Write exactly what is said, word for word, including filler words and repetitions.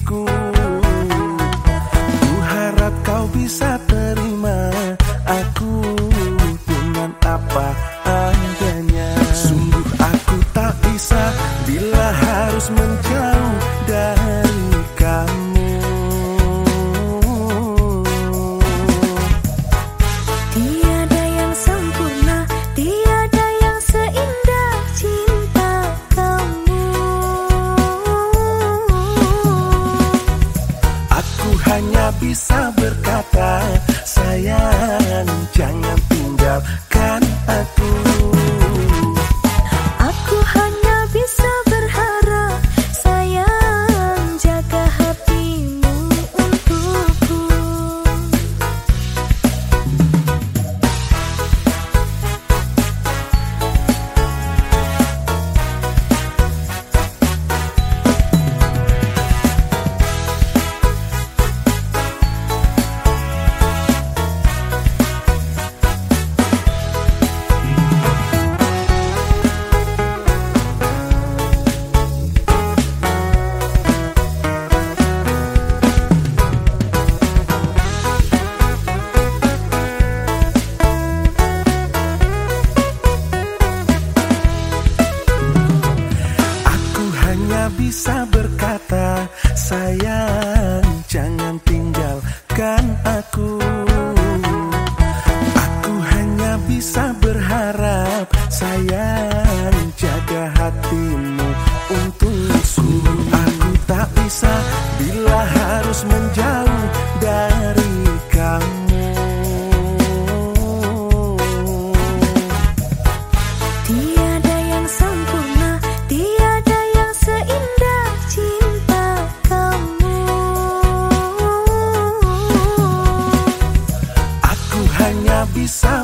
kasihku. Ku harap kau bisa terima aku dengan apa adanya. Sungguh aku tak bisa bila harus menjauh dari kamu. Tiada yang sempurna, tiada yang seindah cinta kamu. Aku hanya bisa berkata, sayang jangan tinggalkan aku. Aku hanya bisa berharap, sayang jaga hatimu untukku. Bisa berkata, sayang jangan tinggalkan aku. Aku hanya bisa berharap, sayang jaga hatimu untukku. Aku tak bisa bila harus menjauh dari kamu. Tiada yang sempurna, tiada yang seindah cinta kamu. Aku hanya bisa